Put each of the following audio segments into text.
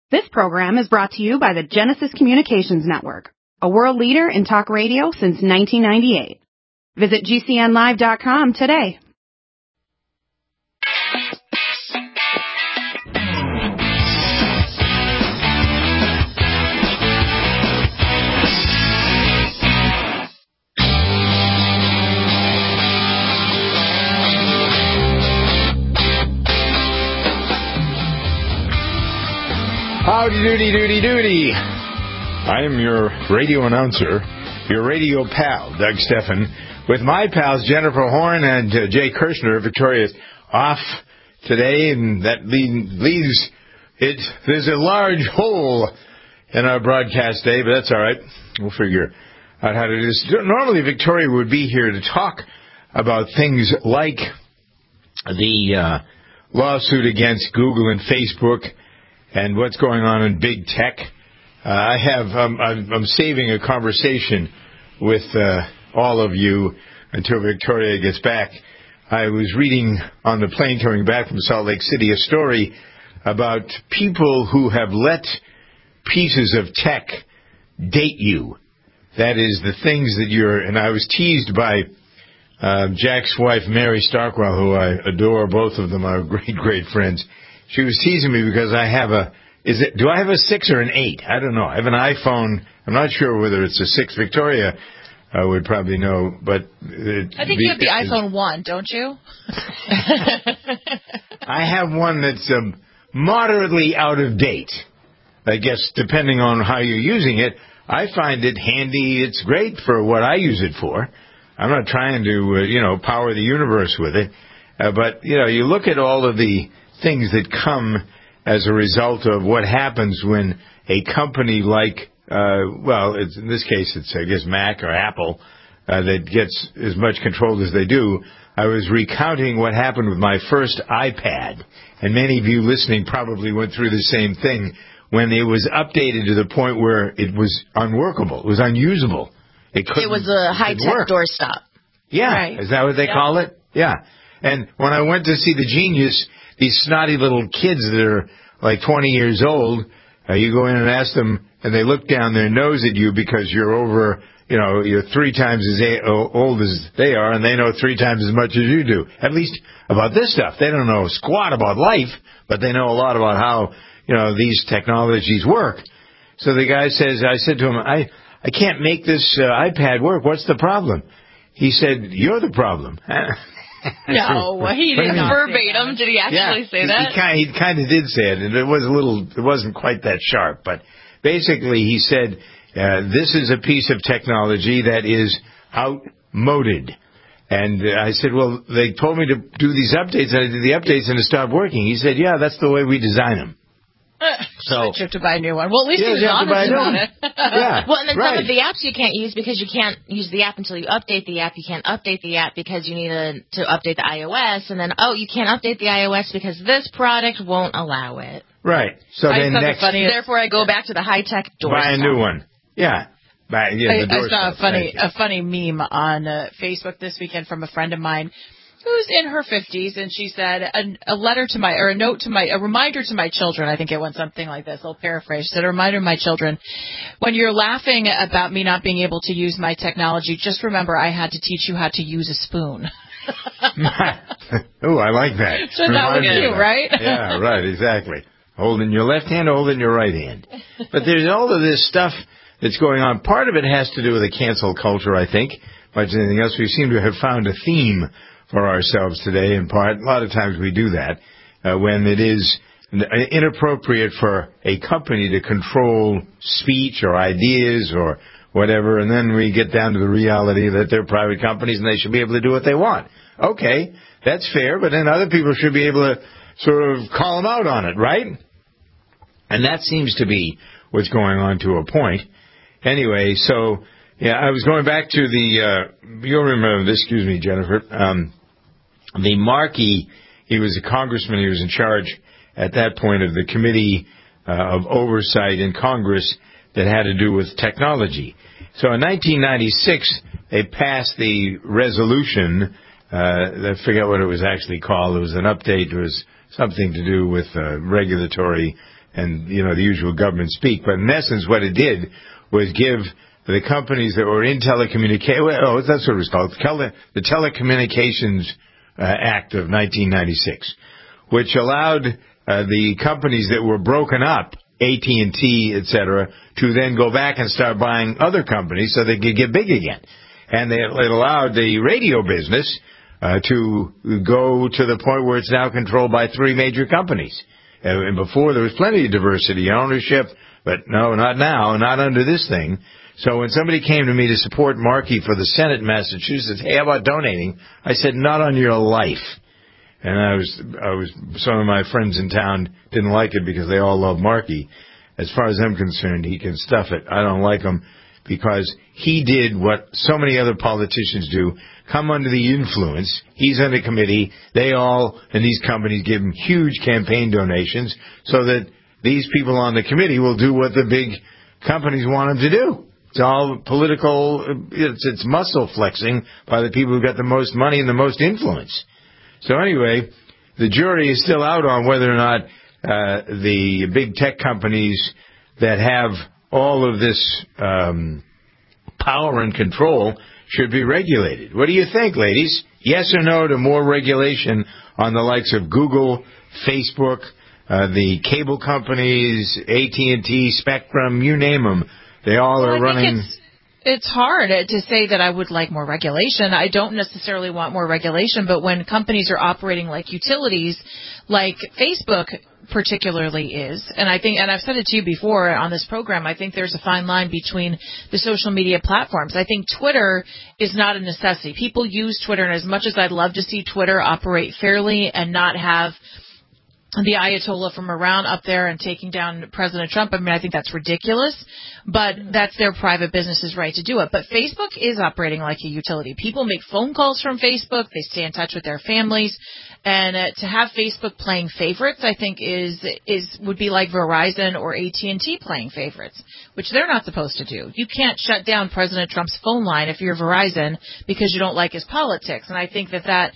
This program is brought to you by the Genesis Communications Network, a world leader in talk radio since 1998. Visit GCNlive.com today. Howdy doody doody doody. I am your radio announcer, your radio pal, Doug Steffen, with my pals Jennifer Horn and Jay Kirshner. Victoria's off today, and that leaves it. There's a large hole in our broadcast day, but that's all right. We'll figure out how to do this. Normally, Victoria would be here to talk about things like the lawsuit against Google and Facebook and what's going on in big tech. I'm saving a conversation with all of you until Victoria gets back. I was reading on the plane coming back from Salt Lake City a story about people who have let pieces of tech date you. That is, the things that and I was teased by Jack's wife, Mary Starkwell, who I adore. Both of them are great, great friends. She was teasing me because I have do I have a 6 or an 8? I don't know. I have an iPhone. I'm not sure whether it's a 6. Victoria would probably know, but I think you have the iPhone 1, don't you? I have one that's moderately out of date. I guess depending on how you're using it, I find it handy. It's great for what I use it for. I'm not trying to, power the universe with it. But, you look at all of the things that come as a result of what happens when a company like, in this case, it's, I guess, Mac or Apple, that gets as much control as they do. I was recounting what happened with my first iPad, and many of you listening probably went through the same thing when it was updated to the point where it was unworkable. It was unusable. It was a high-tech doorstop. Yeah. Right. Is that what they call it? Yeah. And when I went to see The Genius, these snotty little kids that are like 20 years old, you go in and ask them, and they look down their nose at you because you're over, you're 3 times as old as they are, and they know 3 times as much as you do. At least about this stuff. They don't know squat about life, but they know a lot about how, these technologies work. So the guy says, I said to him, I can't make this iPad work. What's the problem? He said, you're the problem. No, he didn't verbatim. Did he actually say that? He kind of did say it, and it wasn't quite that sharp. But basically, he said, this is a piece of technology that is outmoded. And I said, well, they told me to do these updates, and I did the updates, and it stopped working. He said, yeah, that's the way we design them. So you have to buy a new one. Well, at least he was honest about it. Yeah, well, and then some of the apps you can't use because you can't use the app until you update the app. You can't update the app because you need to update the iOS. And then, you can't update the iOS because this product won't allow it. Right. So then next... Therefore, I go back to the high-tech door. Buy a new one. Yeah. I saw a funny meme on Facebook this weekend from a friend of mine who's in her 50s, and she said a reminder to my children. I think it went something like this. I'll paraphrase. She said, a reminder to my children, when you're laughing about me not being able to use my technology, just remember I had to teach you how to use a spoon. Oh, I like that. So that was cute, right? Yeah, right, exactly. Hold in your left hand, hold in your right hand. But there's all of this stuff that's going on. Part of it has to do with the cancel culture, I think. Much as anything else, we seem to have found a theme for ourselves today, in part. A lot of times we do that when it is inappropriate for a company to control speech or ideas or whatever, and then we get down to the reality that they're private companies and they should be able to do what they want. Okay, that's fair, but then other people should be able to sort of call them out on it, right? And that seems to be what's going on to a point. Anyway, so, yeah, I was going back to you'll remember this, excuse me, Jennifer, the Markey, he was a congressman, he was in charge at that point of the Committee of Oversight in Congress that had to do with technology. So in 1996, they passed the resolution, I forget what it was actually called, it was an update, it was something to do with regulatory and the usual government speak. But in essence, what it did was give the companies that were in telecommunications, that's what it was called, the Telecommunications Act of 1996, which allowed the companies that were broken up, AT&T, etc., to then go back and start buying other companies so they could get big again. And it allowed the radio business to go to the point where it's now controlled by 3 major companies. And before, there was plenty of diversity in ownership, but no, not now, not under this thing. So when somebody came to me to support Markey for the Senate in Massachusetts, hey, how about donating? I said, not on your life. And some of my friends in town didn't like it because they all love Markey. As far as I'm concerned, he can stuff it. I don't like him because he did what so many other politicians do, come under the influence. He's on the committee. They all, and these companies give him huge campaign donations so that these people on the committee will do what the big companies want them to do. It's all political, it's muscle flexing by the people who've got the most money and the most influence. So anyway, the jury is still out on whether or not the big tech companies that have all of this power and control should be regulated. What do you think, ladies? Yes or no to more regulation on the likes of Google, Facebook, the cable companies, AT&T, Spectrum, you name them. They all are running. It's hard to say that I would like more regulation. I don't necessarily want more regulation, but when companies are operating like utilities, like Facebook particularly is, and I've said it to you before on this program, I think there's a fine line between the social media platforms. I think Twitter is not a necessity. People use Twitter, and as much as I'd love to see Twitter operate fairly and not have the Ayatollah from Iran up there and taking down President Trump, I think that's ridiculous, but that's their private business's right to do it. But Facebook is operating like a utility. People make phone calls from Facebook. They stay in touch with their families. And to have Facebook playing favorites, I think would be like Verizon or AT&T playing favorites, which they're not supposed to do. You can't shut down President Trump's phone line if you're Verizon because you don't like his politics. And I think that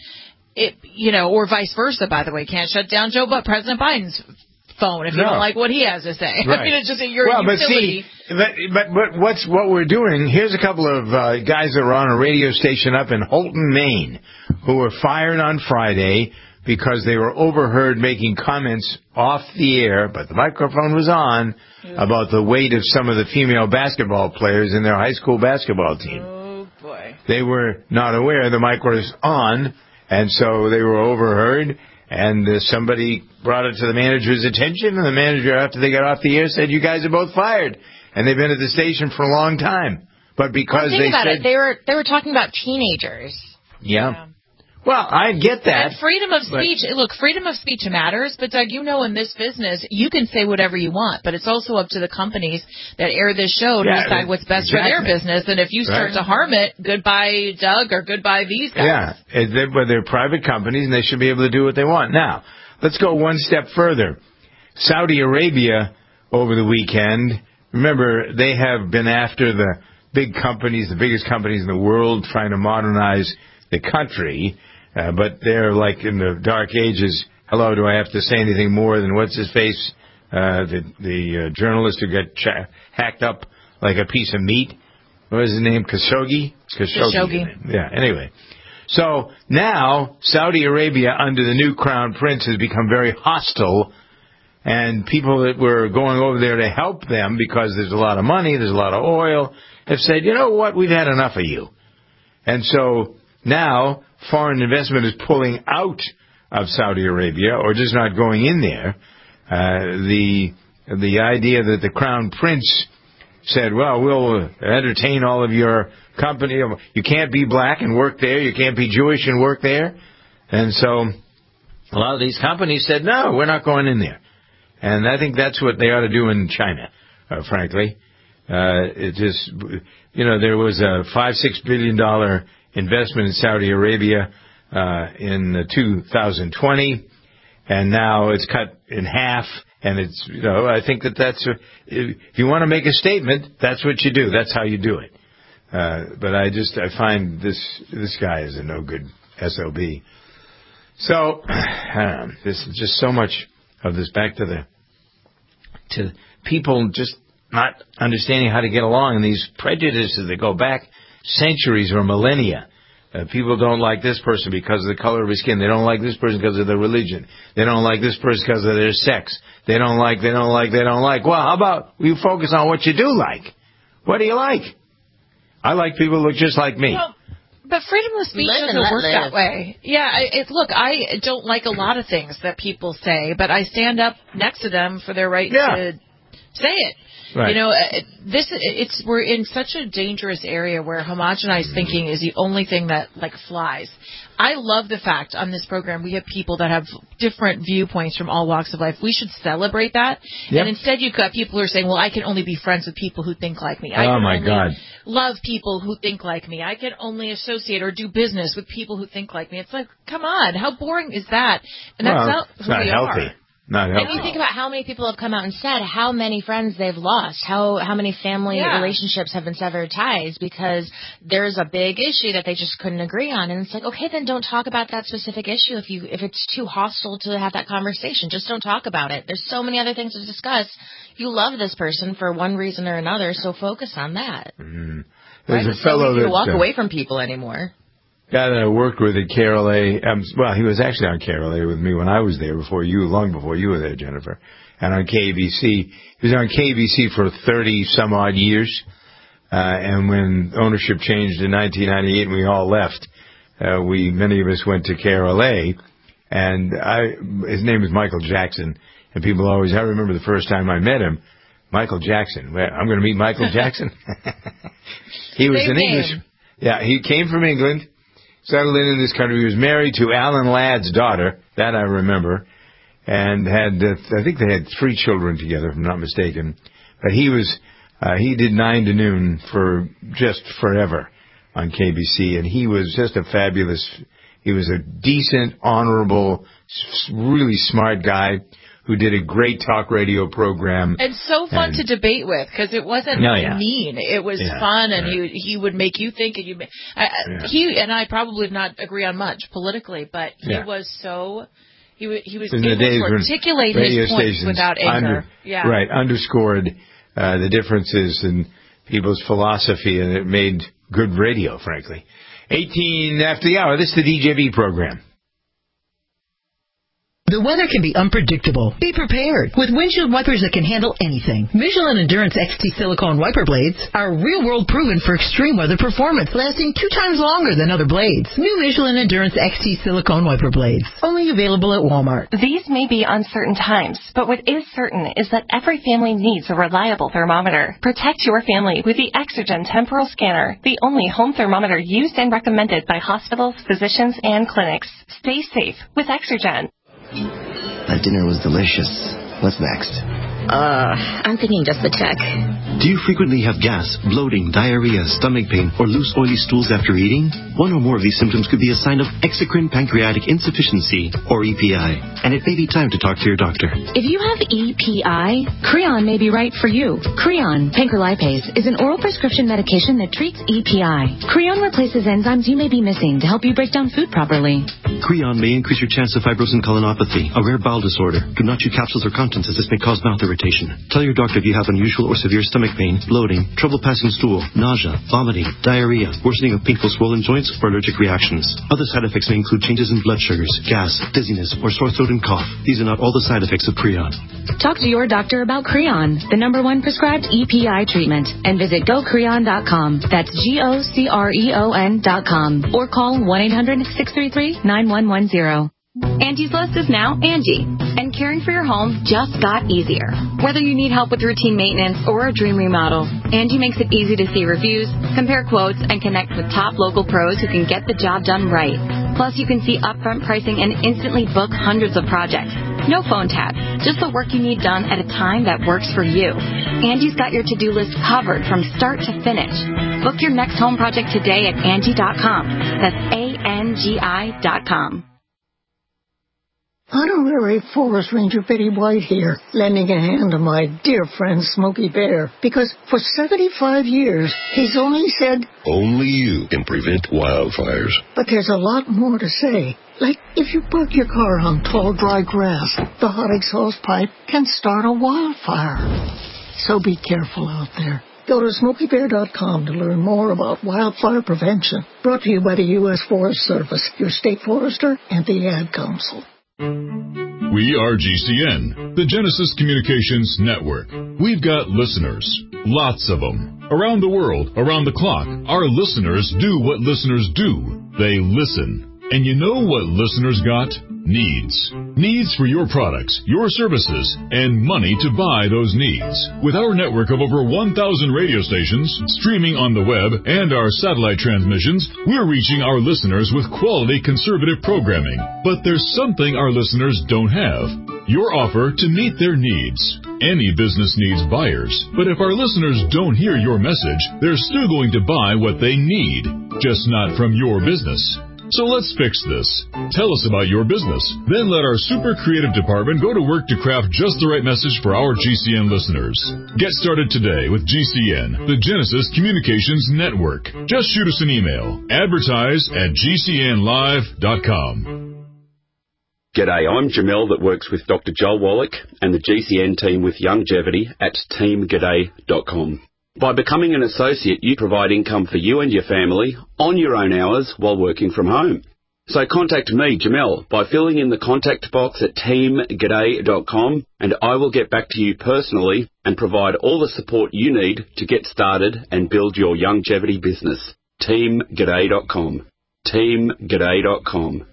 or vice versa, by the way. Can't shut down President Biden's phone if you don't like what he has to say. Right. It's just your utility. But what we're doing, here's a couple of guys that are on a radio station up in Holton, Maine, who were fired on Friday because they were overheard making comments off the air, but the microphone was on, about the weight of some of the female basketball players in their high school basketball team. Oh, boy. They were not aware the mic was on. And so they were overheard, and somebody brought it to the manager's attention, and the manager, after they got off the air, said, you guys are both fired. And they've been at the station for a long time. But because they said... They were talking about teenagers. Yeah. Well, I get that. And freedom of speech, freedom of speech matters, but Doug, in this business, you can say whatever you want, but it's also up to the companies that air this show to decide what's best for their business, and if you start to harm it, goodbye Doug, or goodbye these guys. Yeah, but they're private companies, and they should be able to do what they want. Now, let's go one step further. Saudi Arabia, over the weekend, remember, they have been after the big companies, the biggest companies in the world, trying to modernize the country. But they're like in the dark ages. Hello, do I have to say anything more than what's his face? The journalist who got hacked up like a piece of meat. What was his name? Khashoggi? Khashoggi. Yeah, anyway. So now Saudi Arabia under the new crown prince has become very hostile, and people that were going over there to help them because there's a lot of money, there's a lot of oil, have said, you know what, we've had enough of you. And so now foreign investment is pulling out of Saudi Arabia, or just not going in there. The idea that the crown prince said, well, we'll entertain all of your company. You can't be black and work there. You can't be Jewish and work there. And so a lot of these companies said, no, we're not going in there. And I think that's what they ought to do in China, frankly. It just, there was a $5-6 billion investment in Saudi Arabia in 2020, and now it's cut in half. And it's, I think that's, if you want to make a statement, that's what you do. That's how you do it. But I find this guy is a no good SOB. So, there's just so much of this. Back to the to people just not understanding how to get along, and these prejudices that go back centuries or millennia. People don't like this person because of the color of his skin. They don't like this person because of their religion. They don't like this person because of their sex. They don't like. Well, how about you focus on what you do like? What do you like? I like people who look just like me. Well, but freedom of speech doesn't work that way. Yeah, look, I don't like a lot of things that people say, but I stand up next to them for their right to say it. Right. You know, we're in such a dangerous area where homogenized thinking is the only thing that flies. I love the fact on this program we have people that have different viewpoints from all walks of life. We should celebrate that. Yep. And instead you've got people who are saying, well, I can only be friends with people who think like me. I can only love people who think like me. I can only associate or do business with people who think like me. It's like, come on, how boring is that? And that's not who we healthy. are. And you think about how many people have come out and said how many friends they've lost, how many family relationships have been severed ties because there's a big issue that they just couldn't agree on. And it's like, okay, then don't talk about that specific issue if it's too hostile to have that conversation. Just don't talk about it. There's so many other things to discuss. You love this person for one reason or another, so focus on that. Mm-hmm. There's a fellow that walk away from people anymore. Guy that I worked with at KRLA, he was actually on KRLA with me when I was there long before you were there, Jennifer, and on KBC. He was on KBC for 30-some-odd years, and when ownership changed in 1998 and we all left, many of us went to KRLA, and his name is Michael Jackson, and people I remember the first time I met him, Michael Jackson. I'm going to meet Michael Jackson. He was an English. Yeah, he came from England. Settled in this country. He was married to Alan Ladd's daughter, that I remember, and had, I think they had 3 children together, if I'm not mistaken. But he did 9 to noon for just forever on KBC, and he was just he was a decent, honorable, really smart guy who did a great talk radio program. And so fun to debate with, because it wasn't mean. It was fun, and he would make you think. And he and I probably would not agree on much politically, but he was so... He was able to articulate his points without anger. Right, underscored the differences in people's philosophy, and it made good radio, frankly. 18 after the hour, this is the DJB program. The weather can be unpredictable. Be prepared with windshield wipers that can handle anything. Michelin Endurance XT silicone wiper blades are real-world proven for extreme weather performance, lasting 2 times longer than other blades. New Michelin Endurance XT silicone wiper blades, only available at Walmart. These may be uncertain times, but what is certain is that every family needs a reliable thermometer. Protect your family with the Exergen Temporal Scanner, the only home thermometer used and recommended by hospitals, physicians, and clinics. Stay safe with Exergen. That dinner was delicious. What's next? I'm thinking just the check. Do you frequently have gas, bloating, diarrhea, stomach pain, or loose oily stools after eating? One or more of these symptoms could be a sign of exocrine pancreatic insufficiency, or EPI, and it may be time to talk to your doctor. If you have EPI, Creon may be right for you. Creon, pancrelipase, is an oral prescription medication that treats EPI. Creon replaces enzymes you may be missing to help you break down food properly. Creon may increase your chance of fibrosing colonopathy, a rare bowel disorder. Do not chew capsules or contents, as this may cause mouth irritation. Tell your doctor if you have unusual or severe stomach pain, bloating, trouble passing stool, nausea, vomiting, diarrhea, worsening of painful swollen joints, or allergic reactions. Other side effects may include changes in blood sugars, gas, dizziness, or sore throat and cough. These are not all the side effects of Creon. Talk to your doctor about Creon, the #1 prescribed EPI treatment, and visit gocreon.com. That's GOCREON.com. Or call 1-800-633-9110. Angie's List is now Angie, and caring for your home just got easier. Whether you need help with routine maintenance or a dream remodel, Angie makes it easy to see reviews, compare quotes, and connect with top local pros who can get the job done right. Plus, you can see upfront pricing and instantly book hundreds of projects. No phone tap, just the work you need done at a time that works for you. Angie's got your to-do list covered from start to finish. Book your next home project today at Angie.com. That's ANGI.com. Honorary Forest Ranger Betty White here, lending a hand to my dear friend Smokey Bear, because for 75 years, he's only said, only you can prevent wildfires. But there's a lot more to say. Like if you park your car on tall, dry grass, the hot exhaust pipe can start a wildfire. So be careful out there. Go to SmokeyBear.com to learn more about wildfire prevention. Brought to you by the U.S. Forest Service, your state forester, and the Ad Council. We are GCN, the Genesis Communications Network. We've got listeners, lots of them. Around the world, around the clock, our listeners do what listeners do. They listen. And you know what listeners got? Needs. Needs for your products, your services, and money to buy those needs. With our network of over 1,000 radio stations, streaming on the web, and our satellite transmissions, we're reaching our listeners with quality conservative programming. But there's something our listeners don't have. Your offer to meet their needs. Any business needs buyers, but if our listeners don't hear your message, they're still going to buy what they need, just not from your business. So let's fix this. Tell us about your business. Then let our super creative department go to work to craft just the right message for our GCN listeners. Get started today with GCN, the Genesis Communications Network. Just shoot us an email. Advertise@GCNlive.com. G'day, I'm Jamel that works with Dr. Joel Wallach and the GCN team with Longevity at teamg'day.com. By becoming an associate, you provide income for you and your family on your own hours while working from home. So contact me, Jamel, by filling in the contact box at teamg'day.com, and I will get back to you personally and provide all the support you need to get started and build your longevity business. teamg'day.com. teamg'day.com.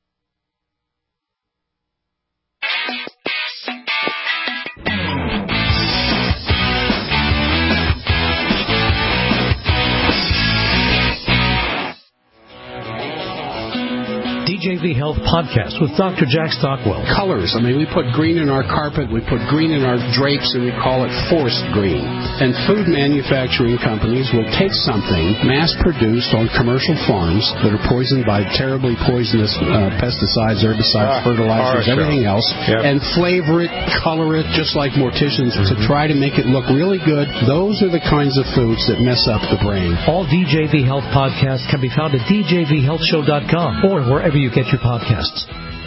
DJV Health Podcast with Dr. Jack Stockwell. Colors. I mean, we put green in our carpet, we put green in our drapes, and we call it forest green. And food manufacturing companies will take something mass-produced on commercial farms that are poisoned by terribly poisonous pesticides, herbicides, fertilizers, everything else, and flavor it, color it, just like morticians, to try to make it look really good. Those are the kinds of foods that mess up the brain. All DJV Health podcasts can be found at djvhealthshow.com or wherever you get your podcasts.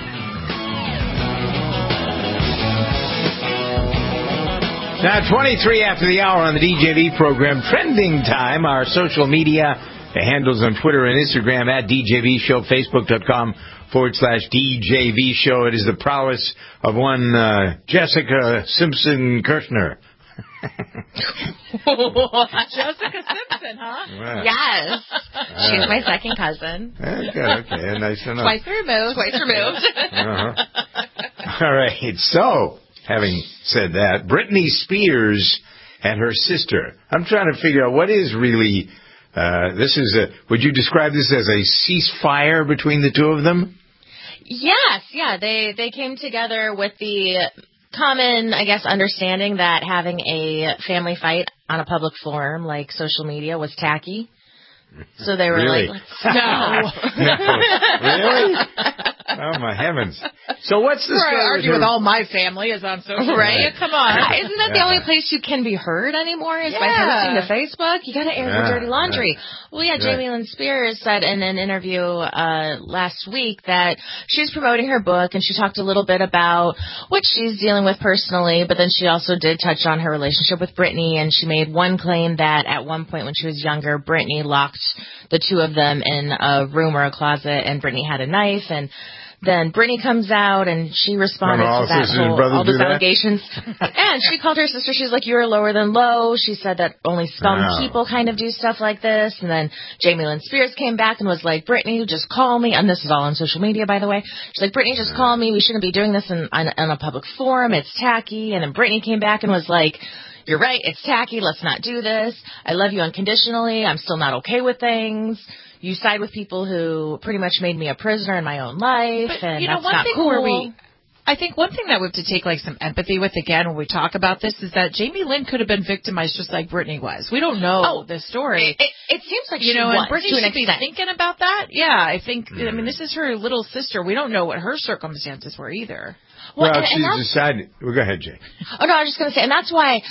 Now, 23 after the hour on the DJV program, Trending Time, our social media, the handles on Twitter and Instagram at DJV Show, Facebook.com/DJV Show. It is the prowess of one Jessica Simpson Kirshner. Jessica Simpson, huh? Wow. Yes. She's my second cousin. Okay, nice to know. Twice removed. All right, so, having said that, Britney Spears and her sister. I'm trying to figure out what is really, would you describe this as a ceasefire between the two of them? Yes, yeah, they came together with the common, I guess, understanding that having a family fight on a public forum like social media was tacky. So they were really? like, no. Really? Oh, my heavens. So what's the story? I argue with all my family is on social media. Come on. Isn't that the only place you can be heard anymore is by posting to Facebook? You got to air your dirty laundry. Well, Jamie Lynn Spears said in an interview last week that she's promoting her book, and she talked a little bit about what she's dealing with personally, but then she also did touch on her relationship with Britney, and she made one claim that at one point when she was younger, Britney locked the two of them in a room or a closet, and Britney had a knife, and then Britney comes out, and she responded to that all those allegations. And she called her sister. She's like, "You're lower than low." She said that only scum people kind of do stuff like this. And then Jamie Lynn Spears came back and was like, "Britney, just call me." And this is all on social media, by the way. She's like, "Britney, just call me. We shouldn't be doing this in a public forum. It's tacky." And then Britney came back and was like, "You're right. It's tacky. Let's not do this. I love you unconditionally. I'm still not okay with things. You side with people who pretty much made me a prisoner in my own life, and that's not cool." I think one thing that we have to take some empathy with, again, when we talk about this, is that Jamie Lynn could have been victimized just like Britney was. We don't know this story. It seems like she and was, Britney to an should be thinking about that. Yeah, I think, this is her little sister. We don't know what her circumstances were either. Well, she's decided. Well, go ahead, Jay. Oh, no, I was just going to say, and that's why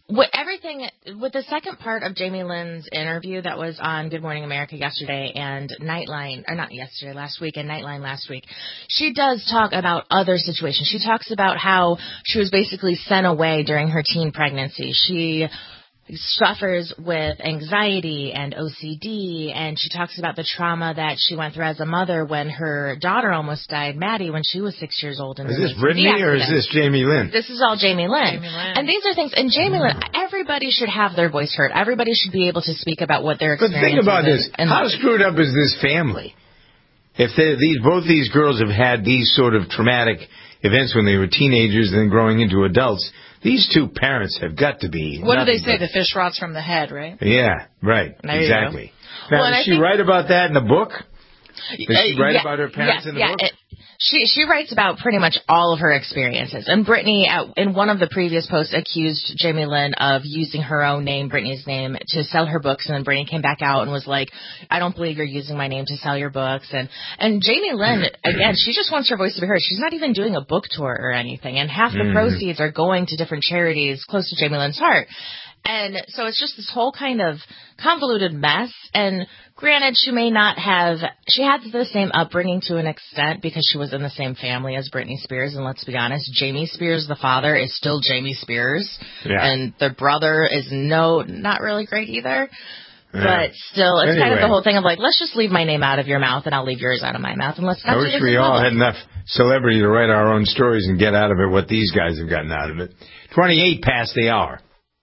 With the second part of Jamie Lynn's interview that was on Good Morning America yesterday and last week and Nightline last week, she does talk about other situations. She talks about how she was basically sent away during her teen pregnancy. She suffers with anxiety and OCD, and she talks about the trauma that she went through as a mother when her daughter almost died, Maddie, when she was 6 years old. Is this Brittany or is this Jamie Lynn? This is all Jamie Lynn. And these are things, and Jamie Lynn, everybody should have their voice heard. Everybody should be able to speak about what their experience is. But think about this. How screwed up is this family? If both these girls have had these sort of traumatic events when they were teenagers and then growing into adults, these two parents have got to be. What do they say? The fish rots from the head, right? Yeah, right. There exactly. Now, does she write about that in the book? Does she write about her parents in the book? She writes about pretty much all of her experiences. And Brittany, in one of the previous posts, accused Jamie Lynn of using her own name, Brittany's name, to sell her books. And then Brittany came back out and was like, I don't believe you're using my name to sell your books. And Jamie Lynn, again, she just wants her voice to be heard. She's not even doing a book tour or anything. And half the proceeds are going to different charities close to Jamie Lynn's heart. And so it's just this whole kind of convoluted mess. And granted, she had the same upbringing to an extent because she was in the same family as Britney Spears. And let's be honest, Jamie Spears, the father, is still Jamie Spears. Yeah. And the brother is not really great either. Yeah. But still, it's kind of the whole thing of like, let's just leave my name out of your mouth and I'll leave yours out of my mouth. And let's not I wish we all had enough celebrity to write our own stories and get out of it what these guys have gotten out of it. 28 past the hour.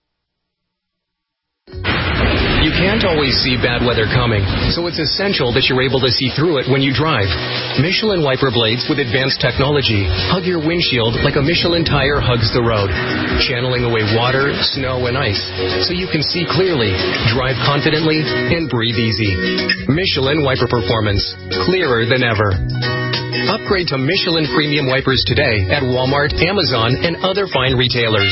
You can't always see bad weather coming, so it's essential that you're able to see through it when you drive. Michelin wiper blades with advanced technology hug your windshield like a Michelin tire hugs the road, channeling away water, snow, and ice so you can see clearly, drive confidently, and breathe easy. Michelin wiper performance, clearer than ever. Upgrade to Michelin premium wipers today at Walmart, Amazon, and other fine retailers.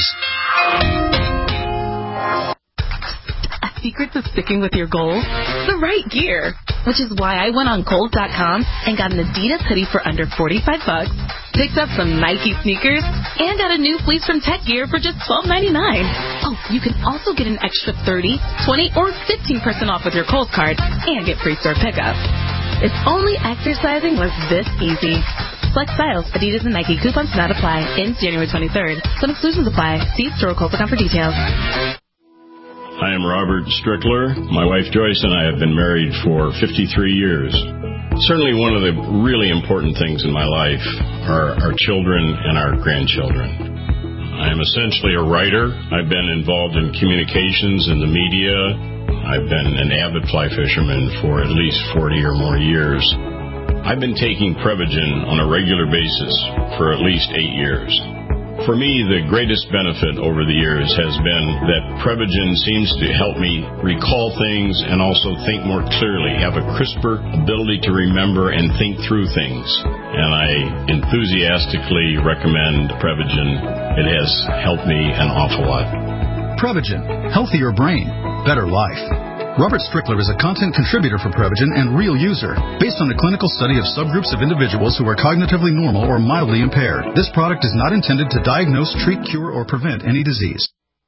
Secret to sticking with your goals? The right gear. Which is why I went on Kohl's.com and got an Adidas hoodie for under $45, picked up some Nike sneakers, and got a new fleece from Tech Gear for just $12.99. Oh, you can also get an extra 30, 20, or 15% off with your Kohl's card and get free store pickup. If only exercising was this easy. Select styles, Adidas and Nike coupons not apply. Ends January 23rd. Some exclusions apply. See store.Kohl's.com for details. I am Robert Strickler. My wife Joyce and I have been married for 53 years. Certainly one of the really important things in my life are our children and our grandchildren. I am essentially a writer. I've been involved in communications and the media. I've been an avid fly fisherman for at least 40 or more years. I've been taking Prevagen on a regular basis for at least 8 years. For me, the greatest benefit over the years has been that Prevagen seems to help me recall things and also think more clearly, have a crisper ability to remember and think through things. And I enthusiastically recommend Prevagen. It has helped me an awful lot. Prevagen. Healthier brain. Better life. Robert Strickler is a content contributor for Prevagen and real user, based on a clinical study of subgroups of individuals who are cognitively normal or mildly impaired. This product is not intended to diagnose, treat, cure, or prevent any disease.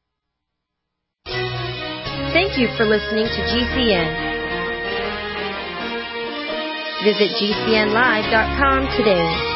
Thank you for listening to GCN. Visit GCNlive.com today.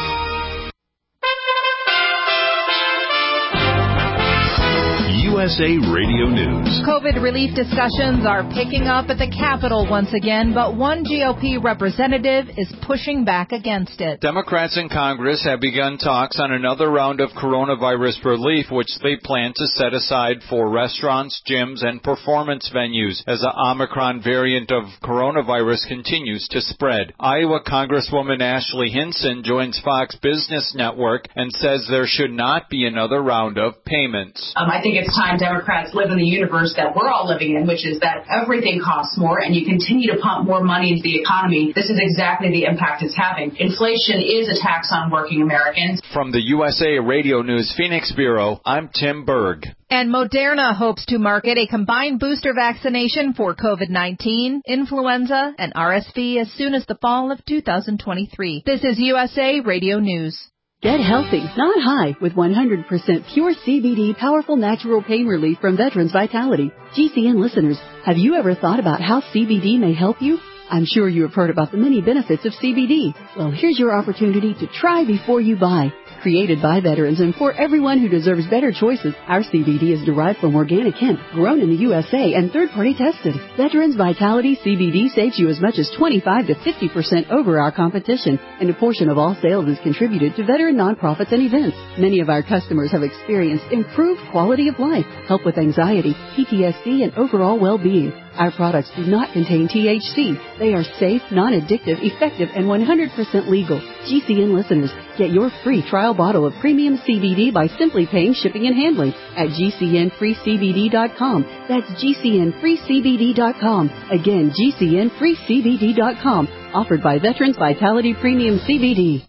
USA Radio News. COVID relief discussions are picking up at the Capitol once again, but one GOP representative is pushing back against it. Democrats in Congress have begun talks on another round of coronavirus relief, which they plan to set aside for restaurants, gyms, and performance venues as the Omicron variant of coronavirus continues to spread. Iowa Congresswoman Ashley Hinson joins Fox Business Network and says there should not be another round of payments. I think it's time Democrats live in the universe that we're all living in, which is that everything costs more and you continue to pump more money into the economy. This is exactly the impact it's having. Inflation is a tax on working Americans. From the USA Radio News Phoenix Bureau, I'm Tim Berg. And Moderna hopes to market a combined booster vaccination for COVID-19, influenza, and RSV as soon as the fall of 2023. This is USA Radio News. Get healthy, not high, with 100% pure CBD powerful natural pain relief from Veterans Vitality. GCN listeners, have you ever thought about how CBD may help you? I'm sure you have heard about the many benefits of CBD. Well, here's your opportunity to try before you buy. Created by veterans and for everyone who deserves better choices, our CBD is derived from organic hemp, grown in the USA and third-party tested. Veterans Vitality CBD saves you as much as 25 to 50% over our competition, and a portion of all sales is contributed to veteran nonprofits and events. Many of our customers have experienced improved quality of life, help with anxiety, PTSD, and overall well-being. Our products do not contain THC. They are safe, non-addictive, effective, and 100% legal. GCN listeners, get your free trial bottle of premium CBD by simply paying shipping and handling at GCNFreeCBD.com. That's GCNFreeCBD.com. Again, GCNFreeCBD.com. Offered by Veterans Vitality Premium CBD.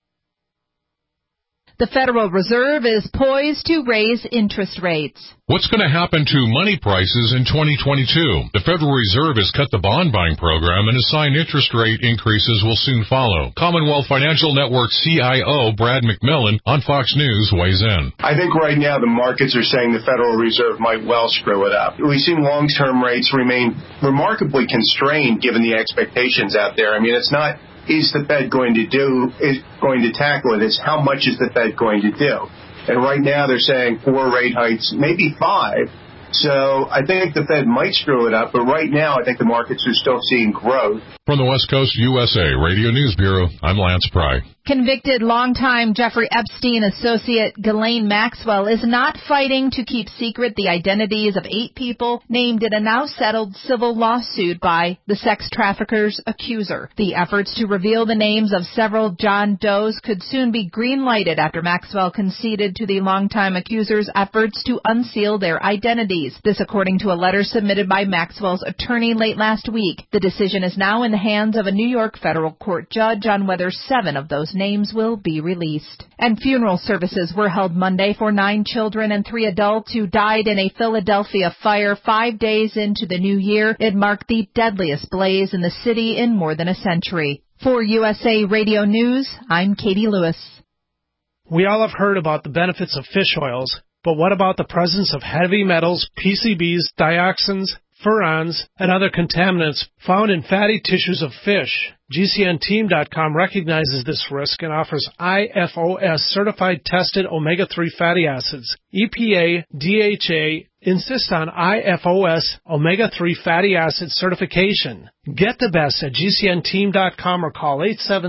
The Federal Reserve is poised to raise interest rates. What's going to happen to money prices in 2022? The Federal Reserve has cut the bond buying program and assigned interest rate increases will soon follow. Commonwealth Financial Network CIO Brad McMillan on Fox News weighs in. I think right now the markets are saying the Federal Reserve might well screw it up. We've seen long-term rates remain remarkably constrained given the expectations out there. I mean, it's not is the Fed going to tackle it? It's how much is the Fed going to do? And right now they're saying 4 rate hikes, maybe 5. So I think the Fed might screw it up, but right now I think the markets are still seeing growth. From the West Coast USA Radio News Bureau, I'm Lance Pry. Convicted longtime Jeffrey Epstein associate Ghislaine Maxwell is not fighting to keep secret the identities of 8 people named in a now settled civil lawsuit by the sex trafficker's accuser. The efforts to reveal the names of several John Does could soon be green-lighted after Maxwell conceded to the longtime accuser's efforts to unseal their identities. This according to a letter submitted by Maxwell's attorney late last week. The decision is now in the hands of a New York federal court judge on whether 7 of those names will be released. And funeral services were held Monday for 9 children and 3 adults who died in a Philadelphia fire 5 days into the new year. It marked the deadliest blaze in the city in more than a century. For USA Radio News, I'm Katie Lewis. We all have heard about the benefits of fish oils, but what about the presence of heavy metals, PCBs, dioxins, furans, and other contaminants found in fatty tissues of fish? GCNteam.com recognizes this risk and offers IFOS certified tested omega-3 fatty acids. EPA, DHA insist on IFOS omega-3 fatty acid certification. Get the best at GCNteam.com or call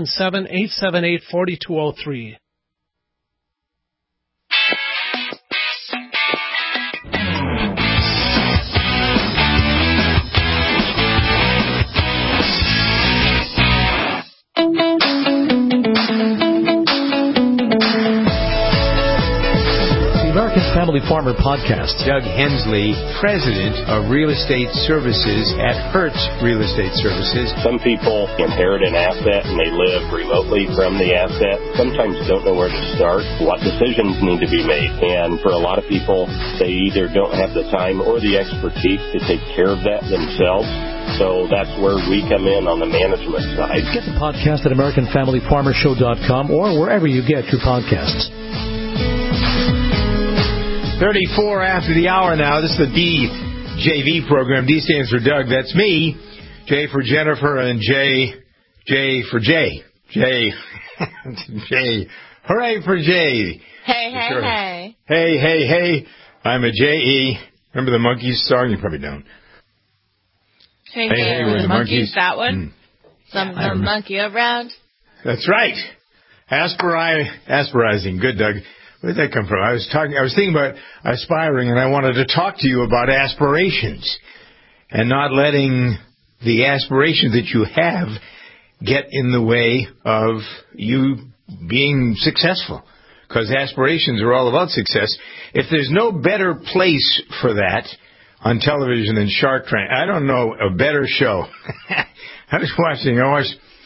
877-878-4203. Family Farmer Podcast. Doug Hensley, President of Real Estate Services at Hertz Real Estate Services. Some people inherit an asset and they live remotely from the asset. Sometimes don't know where to start, what decisions need to be made. And for a lot of people, they either don't have the time or the expertise to take care of that themselves. So that's where we come in on the management side. Get the podcast at AmericanFamilyFarmerShow.com or wherever you get your podcasts. 34 after the hour now. This is the DJV program. D stands for Doug. That's me. J for Jennifer and J for Jay. J. Hooray for Jay. Hey, hey, sure. Hey. Hey, hey, hey. I'm a J-E. Remember the Monkees song? You probably don't. Hey, hey, we're the Monkees. That one? Some monkey around. That's right. Asperizing. Good, Doug. Where did that come from? I was thinking about aspiring, and I wanted to talk to you about aspirations and not letting the aspirations that you have get in the way of you being successful. Because aspirations are all about success. If there's no better place for that on television than Shark Tank, I don't know a better show. I was watching, I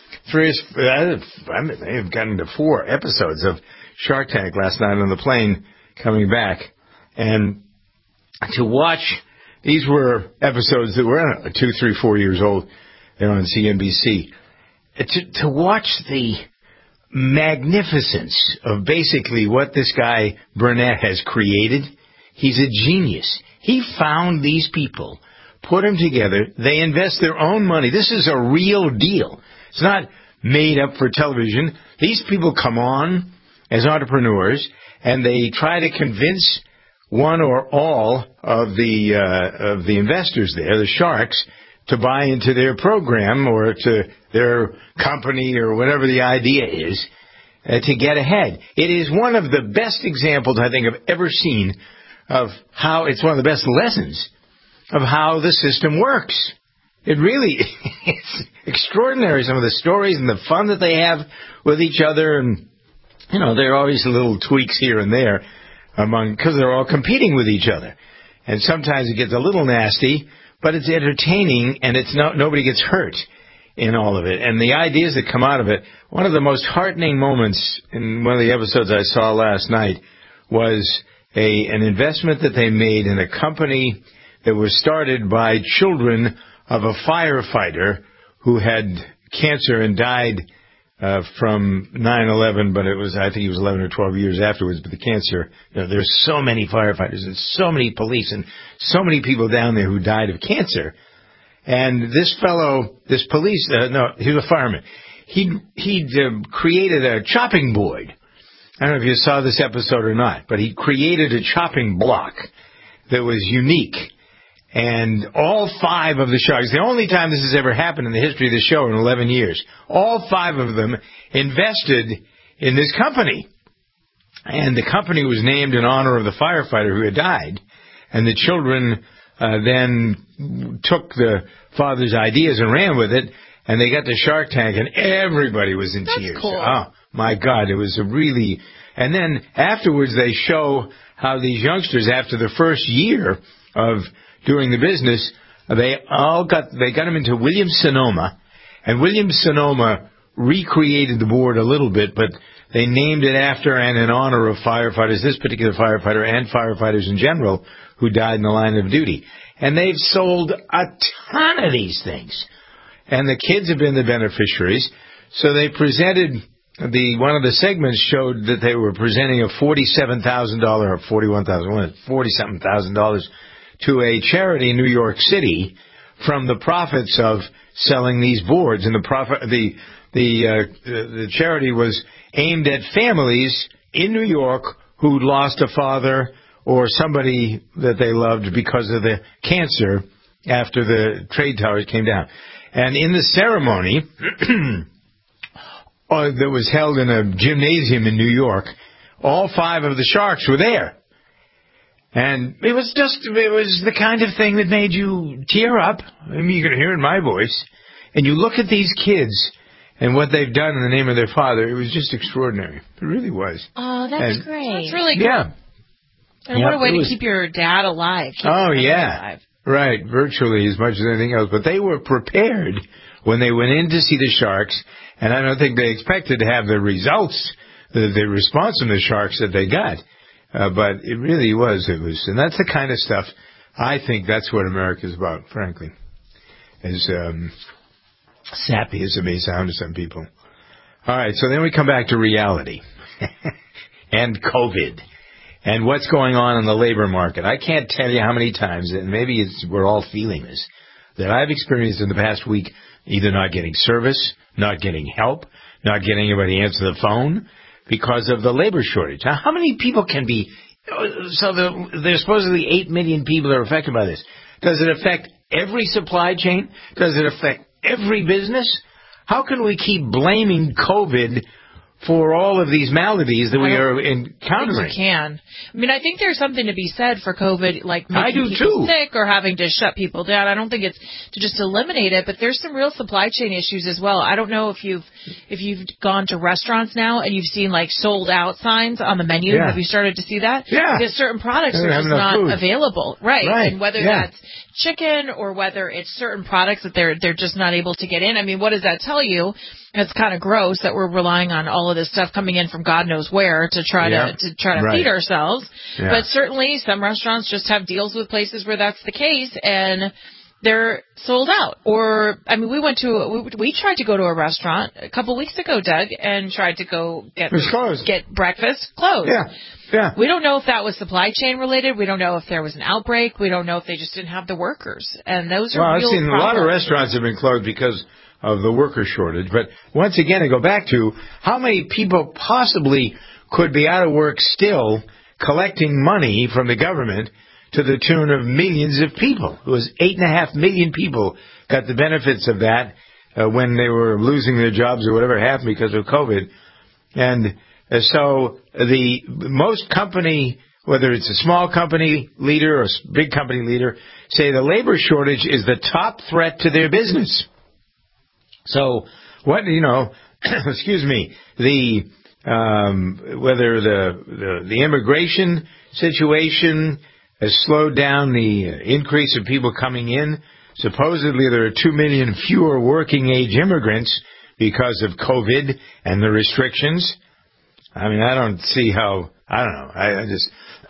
may have gotten to 4 episodes of Shark Tank last night on the plane coming back. And to watch, these were episodes that were 2, 3, 4 years old. They're on CNBC. To watch the magnificence of basically what this guy Burnett has created. He's a genius. He found these people, put them together. They invest their own money. This is a real deal. It's not made up for television. These people come on as entrepreneurs, and they try to convince one or all of the investors there, the sharks, to buy into their program or to their company or whatever the idea is, to get ahead. It is one of the best examples I think I've ever seen of how, it's one of the best lessons of how the system works. It really, it's extraordinary, some of the stories and the fun that they have with each other. And, you know, there are always little tweaks here and there because they're all competing with each other. And sometimes it gets a little nasty, but it's entertaining, and it's nobody gets hurt in all of it. And the ideas that come out of it, one of the most heartening moments in one of the episodes I saw last night was an investment that they made in a company that was started by children of a firefighter who had cancer and died from 9/11, but I think it was 11 or 12 years afterwards. But the cancer, there's so many firefighters and so many police and so many people down there who died of cancer. And this fellow, he was a fireman. He created a chopping board. I don't know if you saw this episode or not, but he created a chopping block that was unique. And all 5 of the sharks, the only time this has ever happened in the history of the show in 11 years, all 5 of them invested in this company. And the company was named in honor of the firefighter who had died. And the children then took the father's ideas and ran with it. And they got to Shark Tank, and everybody was in tears. Cool. Oh, my God, it was a really... And then afterwards they show how these youngsters, after the first year of doing the business, they got them into Williams-Sonoma, and Williams-Sonoma recreated the board a little bit, but they named it after and in honor of firefighters, this particular firefighter and firefighters in general who died in the line of duty. And they've sold a ton of these things. And the kids have been the beneficiaries. So they presented, one of the segments showed that they were presenting a $47,000 or $40,000 to a charity in New York City from the profits of selling these boards. And the charity was aimed at families in New York who'd lost a father or somebody that they loved because of the cancer after the trade towers came down. And in the ceremony that was held in a gymnasium in New York, all 5 of the sharks were there. And it was the kind of thing that made you tear up. I mean, you can hear it in my voice. And you look at these kids and what they've done in the name of their father. It was just extraordinary. It really was. Oh, that's great. That's really good. Yeah. And what a way to keep your dad alive. Alive. Right, virtually as much as anything else. But they were prepared when they went in to see the sharks, and I don't think they expected to have the results, the response from the sharks that they got. But it really was. And that's the kind of stuff, I think that's what America's about, frankly. As sappy as it may sound to some people. All right, so then we come back to reality and COVID. And what's going on in the labor market. I can't tell you how many times, and maybe we're all feeling this, that I've experienced in the past week either not getting service, not getting help, not getting anybody to answer the phone because of the labor shortage. Now, how many people can be... So there's supposedly 8 million people that are affected by this. Does it affect every supply chain? Does it affect every business? How can we keep blaming COVID for all of these maladies that we are encountering? I think you can. I mean, I think there's something to be said for COVID, like making people sick or having to shut people down. I don't think it's to just eliminate it, but there's some real supply chain issues as well. I don't know if you've gone to restaurants now and you've seen like sold out signs on the menu. Yeah. Have you started to see that? Yeah. Because certain products are just not available. Right. And whether that's chicken or whether it's certain products that they're just not able to get in. I mean, what does that tell you? It's kind of gross that we're relying on all of this stuff coming in from God knows where to try to feed ourselves. Yeah. But certainly some restaurants just have deals with places where that's the case. And they're sold out. Or, I mean, we tried to go to a restaurant a couple weeks ago, Doug, and tried to go get breakfast closed. Yeah. We don't know if that was supply chain related. We don't know if there was an outbreak. We don't know if they just didn't have the workers. And those are real I've seen problems. a lot of restaurants have been closed because of the worker shortage. But once again, I go back to how many people possibly could be out of work still collecting money from the government to the tune of millions of people. It was 8.5 million people got the benefits of that when they were losing their jobs or whatever happened because of COVID. And so the most company, whether it's a small company leader or a big company leader, say the labor shortage is the top threat to their business. So what, excuse me, whether the immigration situation has slowed down the increase of people coming in. Supposedly there are 2 million fewer working age immigrants because of COVID and the restrictions. I mean, I don't see how, I don't know. I just,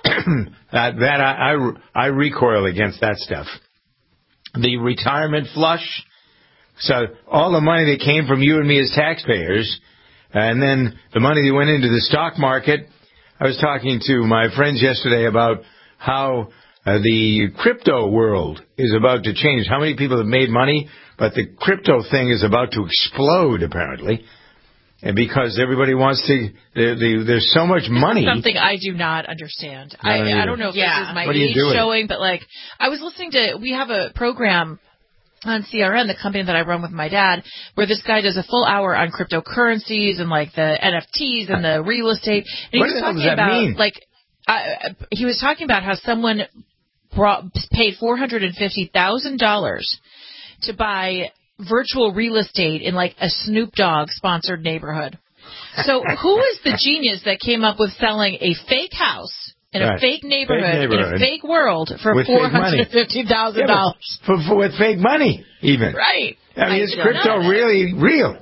I recoil against that stuff. The retirement flush. So all the money that came from you and me as taxpayers, and then the money that went into the stock market. I was talking to my friends yesterday about how the crypto world is about to change. How many people have made money, but the crypto thing is about to explode, apparently. And because everybody wants to, there's so much money. Something I do not understand. I don't know if this is my age showing, but like I was listening to, we have a program on CRN, the company that I run with my dad, where this guy does a full hour on cryptocurrencies and like the NFTs and the real estate. And what the hell does that mean? He was talking about how someone paid $450,000 to buy virtual real estate in like a Snoop Dogg sponsored neighborhood. So who is the genius that came up with selling a fake house in a fake neighborhood in a fake world for $450,000? With fake money, even. Right. I mean, is crypto really real?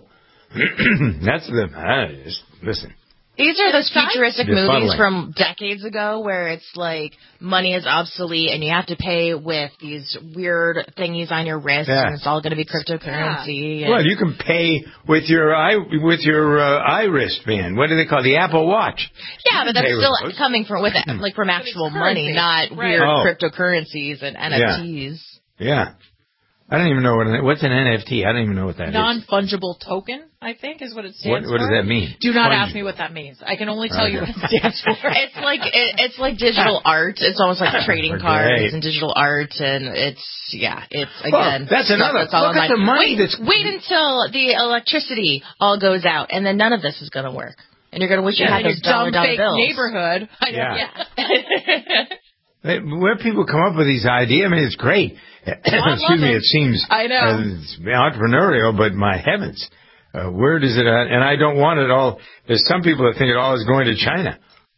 Listen. These are those futuristic movies from decades ago where it's like money is obsolete and you have to pay with these weird thingies on your wrist and it's all going to be cryptocurrency. Well, you can pay with your iWrist band. What do they call it? The Apple Watch? Yeah, but that's still coming from actual money, not weird cryptocurrencies and NFTs. Yeah. I don't even know what's an NFT. I don't even know what that is. Non-fungible token, I think, is what it stands for. What does that mean? Do not ask me what that means. I can only tell you what it stands for. It's like digital art. It's almost like trading cards and digital art, and it's again. That's another. Look at the money wait until the electricity all goes out, and then none of this is going to work, and you're going to wish you had those dollar bills. Neighborhood. Where people come up with these ideas, I mean, it's great. Excuse me, it seems it's entrepreneurial, but my heavens, where does it at? And I don't want it all. There's some people that think it all is going to China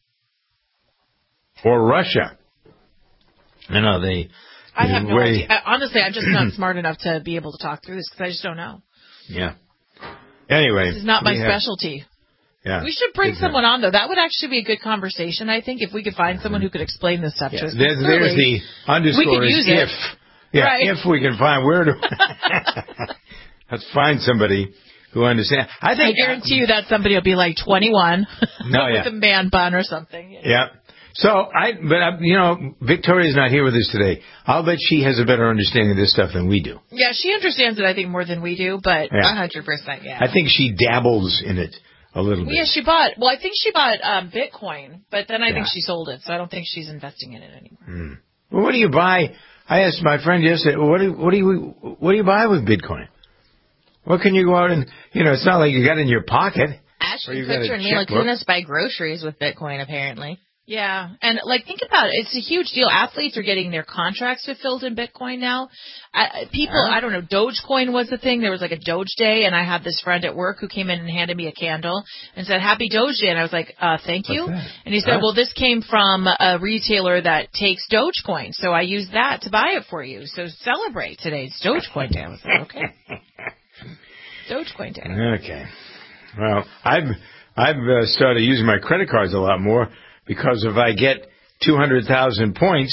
or Russia. I have no idea. Honestly, I'm just not smart enough to be able to talk through this because I just don't know. Yeah. Anyway. This is not my specialty. Yeah. We should bring someone on, though. That would actually be a good conversation, I think, if we could find someone who could explain this stuff to us. There's the underscore we could use if. Yeah, if we can find let's find somebody who understands. I guarantee you that somebody will be like 21 with a man bun or something. Yeah. So Victoria's not here with us today. I'll bet she has a better understanding of this stuff than we do. Yeah, she understands it, I think, more than we do, but 100%, yeah. I think she dabbles in it a little bit. Yeah, I think she bought Bitcoin, but then I think she sold it, so I don't think she's investing in it anymore. Well, what do you buy? I asked my friend yesterday, what do you buy with Bitcoin? What can you go out and, it's not like you got it in your pocket. Ashton Kutcher and Mila Kunis buy groceries with Bitcoin, apparently. Yeah, and think about it. It's a huge deal. Athletes are getting their contracts fulfilled in Bitcoin now. I don't know, Dogecoin was the thing. There was like a Doge Day, and I had this friend at work who came in and handed me a candle and said, "Happy Doge Day." And I was like, thank you. And he said, well, this came from a retailer that takes Dogecoin, so I used that to buy it for you. So celebrate today's Dogecoin Day. I was like, okay. Dogecoin Day. Okay. Well, I've started using my credit cards a lot more. Because if I get 200,000 points,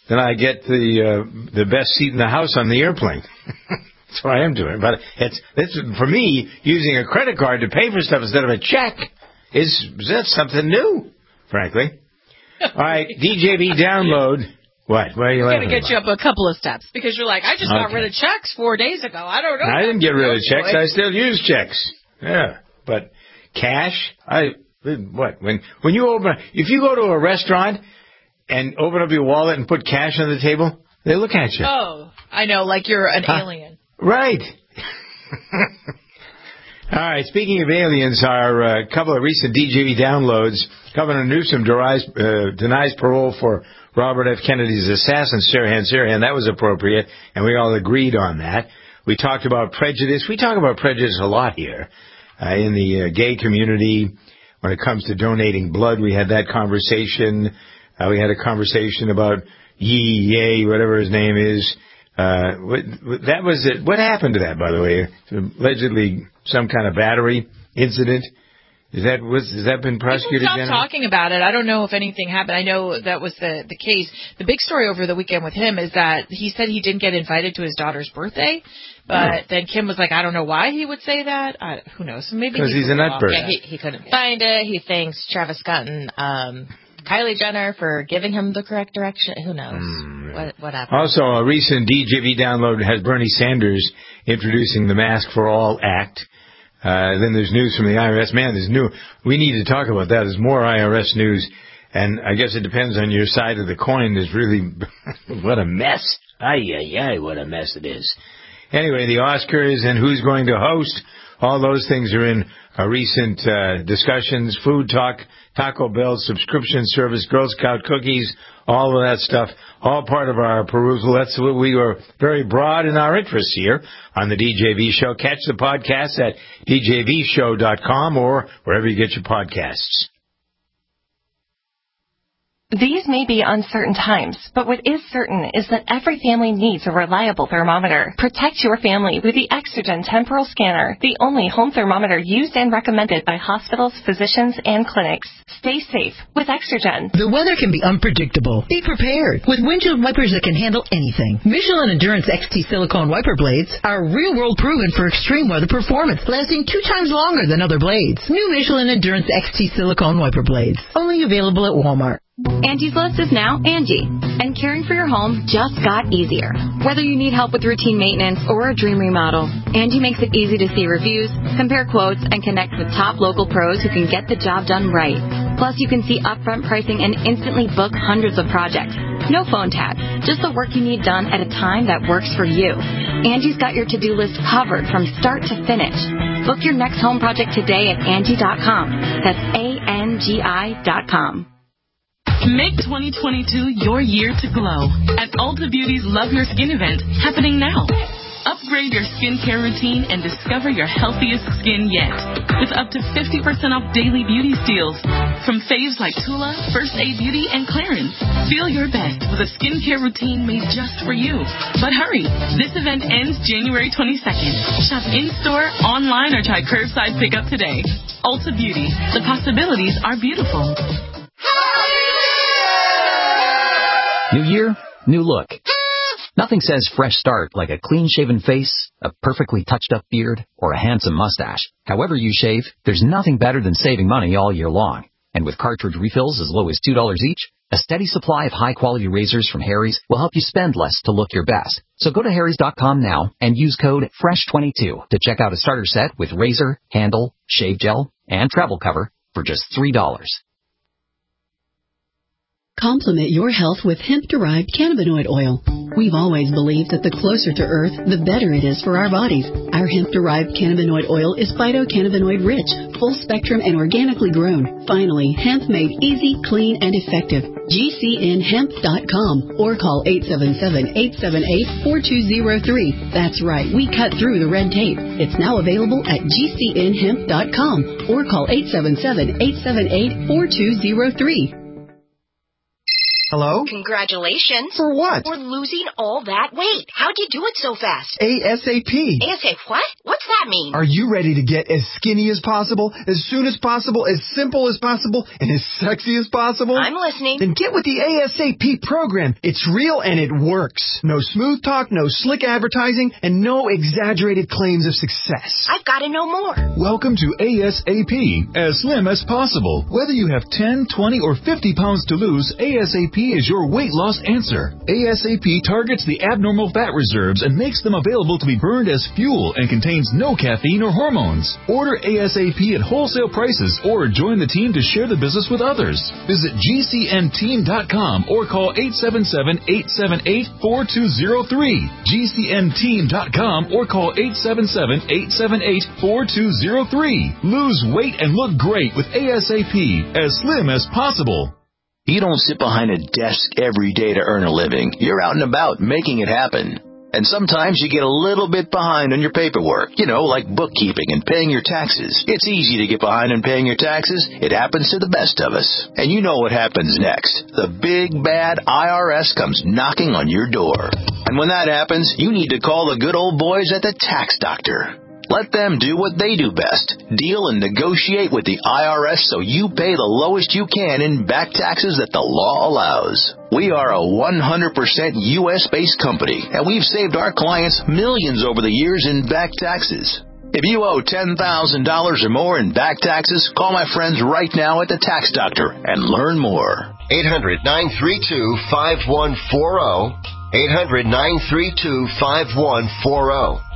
then I get the best seat in the house on the airplane. That's what I am doing. But it's for me, using a credit card to pay for stuff instead of a check that's something new, frankly. All right, DJV download. What? What are you laughing I'm going to get you up a couple of steps because you're like, I just got rid of checks 4 days ago. I don't know. I didn't get rid of checks. I still use checks. Yeah, but cash. When you if you go to a restaurant and open up your wallet and put cash on the table, they look at you. Oh, I know, like you're an alien. Right. All right, speaking of aliens, our couple of recent DJV downloads, Governor Newsom denies parole for Robert F. Kennedy's assassin, Sirhan. That was appropriate, and we all agreed on that. We talked about prejudice. We talk about prejudice a lot here in the gay community. When it comes to donating blood, we had that conversation. We had a conversation about Ye, whatever his name is. That was it. What happened to that, by the way? Allegedly some kind of battery incident. Has that been prosecuted? People stopped talking about it. I don't know if anything happened. I know that was the case. The big story over the weekend with him is that he said he didn't get invited to his daughter's birthday. But then Kim was like, I don't know why he would say that. Who knows? Maybe because he's a nut person. Yeah, he couldn't find it. He thanks Travis Scott and Kylie Jenner for giving him the correct direction. Who knows what happened? Also, a recent DJV download has Bernie Sanders introducing the Mask for All Act. Then there's news from the IRS. Man, we need to talk about that. There's more IRS news. And I guess it depends on your side of the coin. There's really, what a mess. Ay, what a mess it is. Anyway, the Oscars and who's going to host, all those things are in recent discussions. Food talk, Taco Bell, subscription service, Girl Scout cookies, all of that stuff, all part of our perusal. That's what we were very broad in our interests here on the DJV Show. Catch the podcast at djvshow.com or wherever you get your podcasts. These may be uncertain times, but what is certain is that every family needs a reliable thermometer. Protect your family with the Exergen Temporal Scanner, the only home thermometer used and recommended by hospitals, physicians, and clinics. Stay safe with Exergen. The weather can be unpredictable. Be prepared with windshield wipers that can handle anything. Michelin Endurance XT silicone wiper blades are real-world proven for extreme weather performance, lasting 2 times longer than other blades. New Michelin Endurance XT silicone wiper blades, only available at Walmart. Angie's List is now Angie, and caring for your home just got easier. Whether you need help with routine maintenance or a dream remodel, Angie makes it easy to see reviews, compare quotes, and connect with top local pros who can get the job done right. Plus, you can see upfront pricing and instantly book hundreds of projects. No phone tag, just the work you need done at a time that works for you. Angie's got your to-do list covered from start to finish. Book your next home project today at Angie.com. That's ANGI.com. Make 2022 your year to glow at Ulta Beauty's Love Your Skin event happening now. Upgrade your skincare routine and discover your healthiest skin yet with up to 50% off daily beauty steals from faves like Tula, First Aid Beauty, and Clarins. Feel your best with a skincare routine made just for you. But hurry, this event ends January 22nd. Shop in-store, online, or try curbside pickup today. Ulta Beauty, the possibilities are beautiful. New year, new look. Nothing says fresh start like a clean-shaven face, a perfectly touched-up beard, or a handsome mustache. However you shave, there's nothing better than saving money all year long. And with cartridge refills as low as $2 each, a steady supply of high-quality razors from Harry's will help you spend less to look your best. So go to harrys.com now and use code FRESH22 to check out a starter set with razor, handle, shave gel, and travel cover for just $3. Complement your health with hemp-derived cannabinoid oil. We've always believed that the closer to Earth, the better it is for our bodies. Our hemp-derived cannabinoid oil is phytocannabinoid-rich, full-spectrum, and organically grown. Finally, hemp made easy, clean, and effective. GCNhemp.com or call 877-878-4203. That's right, we cut through the red tape. It's now available at GCNhemp.com or call 877-878-4203. Hello? Congratulations. For what? For losing all that weight. How'd you do it so fast? ASAP. ASAP what? What's that mean? Are you ready to get as skinny as possible, as soon as possible, as simple as possible, and as sexy as possible? I'm listening. Then get with the ASAP program. It's real and it works. No smooth talk, no slick advertising, and no exaggerated claims of success. I've got to know more. Welcome to ASAP, as slim as possible. Whether you have 10, 20, or 50 pounds to lose, ASAP is your weight loss answer. ASAP targets the abnormal fat reserves and makes them available to be burned as fuel and contains no caffeine or hormones. Order ASAP at wholesale prices or join the team to share the business with others. Visit GCNteam.com or call 877-878-4203. GCNteam.com or call 877-878-4203. Lose weight and look great with ASAP, as slim as possible. You don't sit behind a desk every day to earn a living. You're out and about making it happen. And sometimes you get a little bit behind on your paperwork, like bookkeeping and paying your taxes. It's easy to get behind on paying your taxes. It happens to the best of us. And you know what happens next. The big, bad IRS comes knocking on your door. And when that happens, you need to call the good old boys at the Tax Doctor. Let them do what they do best. Deal and negotiate with the IRS so you pay the lowest you can in back taxes that the law allows. We are a 100% U.S.-based company, and we've saved our clients millions over the years in back taxes. If you owe $10,000 or more in back taxes, call my friends right now at the Tax Doctor and learn more. 800-932-5140. 800-932-5140.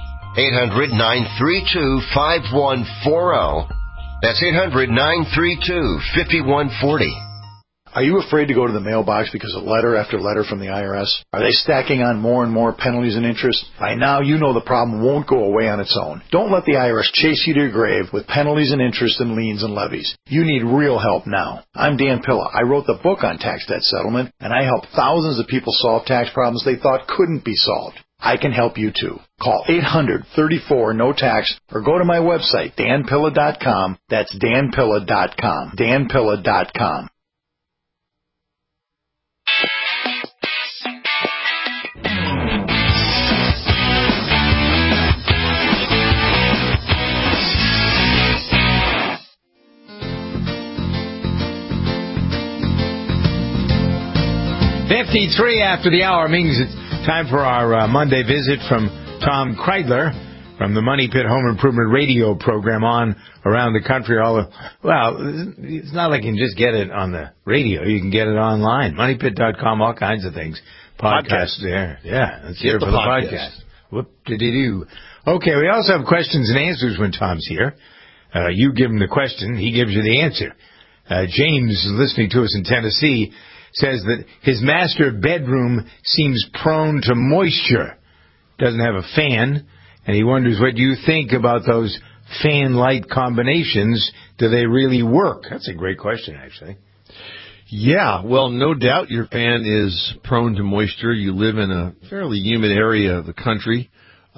800-932-5140. That's 800-932-5140. Are you afraid to go to the mailbox because of letter after letter from the IRS? Are they stacking on more and more penalties and interest? By now, you know the problem won't go away on its own. Don't let the IRS chase you to your grave with penalties and interest and liens and levies. You need real help now. I'm Dan Pilla. I wrote the book on tax debt settlement, and I help thousands of people solve tax problems they thought couldn't be solved. I can help you too. Call 800-34-NO-TAX or go to my website, danpilla.com. That's danpilla.com. danpilla.com. .53 after the hour means it's time for our Monday visit from Tom Kreidler from the Money Pit Home Improvement Radio program on around the country. It's not like you can just get it on the radio. You can get it online. MoneyPit.com, all kinds of things. Podcasts there. Yeah, let's hear it for the podcast. Whoop-de-dee-doo. Okay, we also have questions and answers when Tom's here. You give him the question, he gives you the answer. James, listening to us in Tennessee, says that his master bedroom seems prone to moisture. Doesn't have a fan, and he wonders what you think about those fan-light combinations. Do they really work? That's a great question, actually. Yeah, well, no doubt your fan is prone to moisture. You live in a fairly humid area of the country,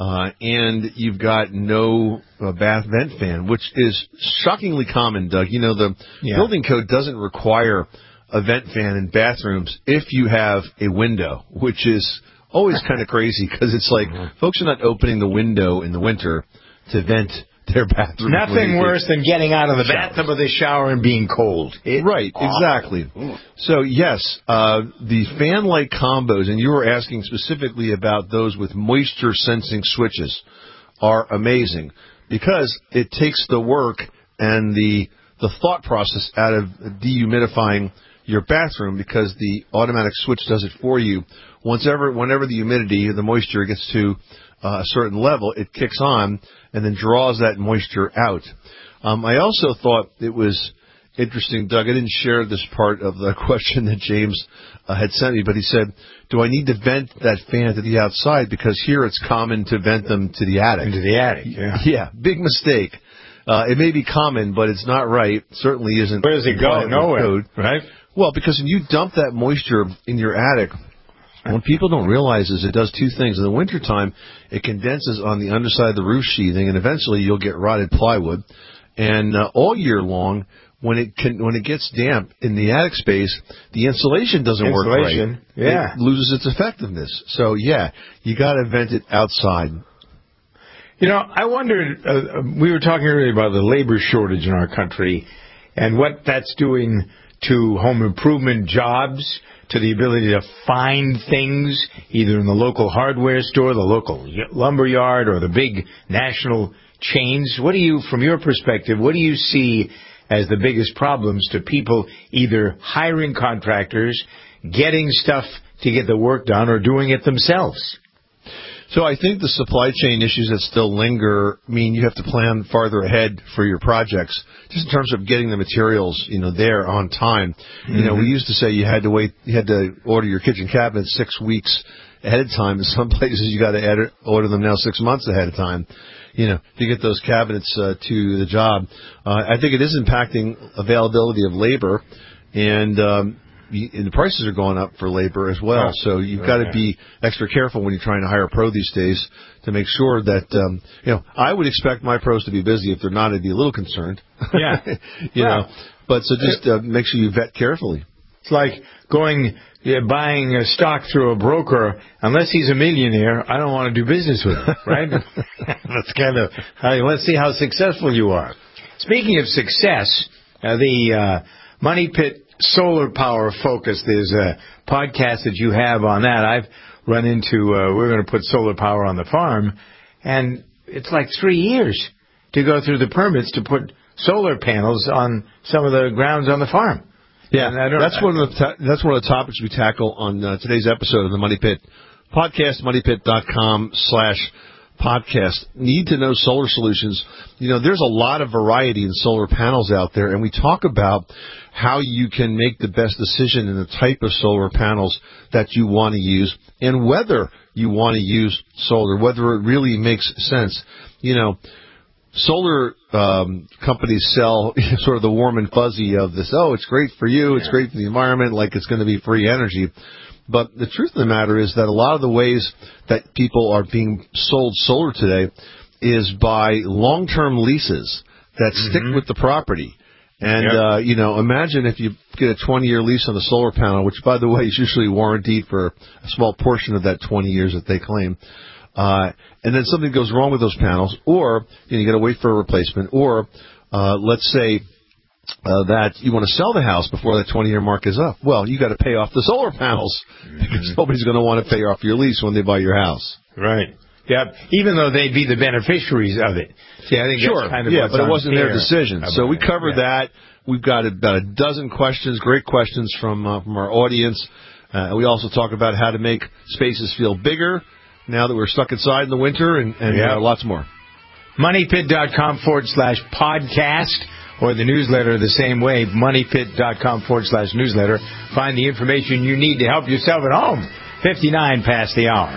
and you've got no bath vent fan, which is shockingly common, Doug. The building code doesn't require a vent fan in bathrooms if you have a window, which is always kind of crazy because it's like folks are not opening the window in the winter to vent their bathroom. Nothing worse than getting out of the bathtub or the shower and being cold. Right, exactly. So, yes, the fan-light combos, and you were asking specifically about those with moisture-sensing switches, are amazing because it takes the work and the thought process out of dehumidifying your bathroom because the automatic switch does it for you. Whenever the humidity or the moisture gets to a certain level, it kicks on and then draws that moisture out. I also thought it was interesting, Doug. I didn't share this part of the question that James had sent me, but he said, do I need to vent that fan to the outside? Because here it's common to vent them to the attic. Into the attic, yeah. Yeah, big mistake. It may be common, but it's not right. Certainly isn't. Where does it go? Nowhere, right? Well, because when you dump that moisture in your attic, what people don't realize is it does two things. In the wintertime, it condenses on the underside of the roof sheathing, and eventually you'll get rotted plywood. And all year long, when it gets damp in the attic space, the insulation doesn't work right. Yeah. It loses its effectiveness. So, yeah, you got to vent it outside. You know, I wondered, we were talking earlier about the labor shortage in our country and what that's doing to home improvement jobs, to the ability to find things either in the local hardware store, the local lumber yard, or the big national chains. What do you, from your perspective, what do you see as the biggest problems to people either hiring contractors, getting stuff to get the work done, or doing it themselves? So I think the supply chain issues that still linger mean you have to plan farther ahead for your projects, just in terms of getting the materials, there on time. Mm-hmm. We used to say you had to order your kitchen cabinets 6 weeks ahead of time. In some places you got to order them now 6 months ahead of time, to get those cabinets to the job. I think it is impacting availability of labor, and the prices are going up for labor as well. So you've got to be extra careful when you're trying to hire a pro these days to make sure that, I would expect my pros to be busy. If they're not, I'd be a little concerned. Yeah. But so just make sure you vet carefully. It's like buying a stock through a broker. Unless he's a millionaire, I don't want to do business with him, right? That's kind of let's see how successful you are. Speaking of success, the Money Pit Solar Power Focus, there's a podcast that you have on that. I've run into, we're going to put solar power on the farm, and it's like 3 years to go through the permits to put solar panels on some of the grounds on the farm. Yeah, that's one of the topics we tackle on today's episode of the Money Pit podcast, moneypit.com/podcast. Need to know solar solutions. There's a lot of variety in solar panels out there, and we talk about how you can make the best decision in the type of solar panels that you want to use and whether you want to use solar, whether it really makes sense. Solar companies sell sort of the warm and fuzzy of this, it's great for you, it's great for the environment, like it's going to be free energy. But the truth of the matter is that a lot of the ways that people are being sold solar today is by long-term leases that stick with the property. And, imagine if you get a 20-year lease on a solar panel, which, by the way, is usually warranted for a small portion of that 20 years that they claim. And then something goes wrong with those panels, or you got to wait for a replacement, or let's say that you want to sell the house before that 20-year mark is up. Well, you got to pay off the solar panels because nobody's going to want to pay off your lease when they buy your house. Right. Yeah, even though they'd be the beneficiaries of it. See, I think sure. That's kind of but it wasn't their decision. So we covered that. We've got about a dozen questions, great questions from our audience. We also talk about how to make spaces feel bigger now that we're stuck inside in the winter, and lots more. MoneyPit.com/podcast, or the newsletter the same way, MoneyPit.com/newsletter. Find the information you need to help yourself at home. 59 past the hour.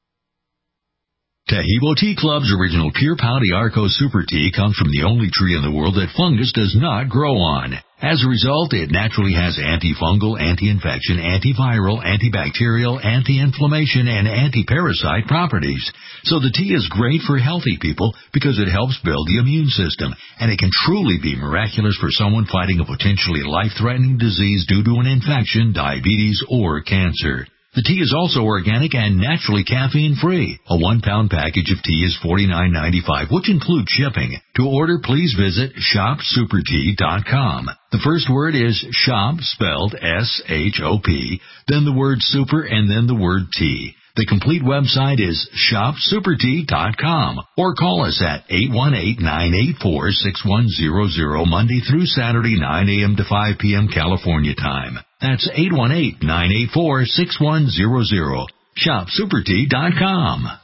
Taheebo Tea Club's original Pure Pau d'Arco Super Tea comes from the only tree in the world that fungus does not grow on. As a result, it naturally has antifungal, anti-infection, antiviral, antibacterial, anti-inflammation, and anti-parasite properties. So the tea is great for healthy people because it helps build the immune system, and it can truly be miraculous for someone fighting a potentially life-threatening disease due to an infection, diabetes, or cancer. The tea is also organic and naturally caffeine-free. A 1-pound package of tea is $49.95, which includes shipping. To order, please visit shopsupertea.com. The first word is shop, spelled S-H-O-P, then the word super, and then the word tea. The complete website is shopsupertea.com, or call us at 818-984-6100 Monday through Saturday, 9 a.m. to 5 p.m. California time. That's 818-984-6100. Shopsupertea.com.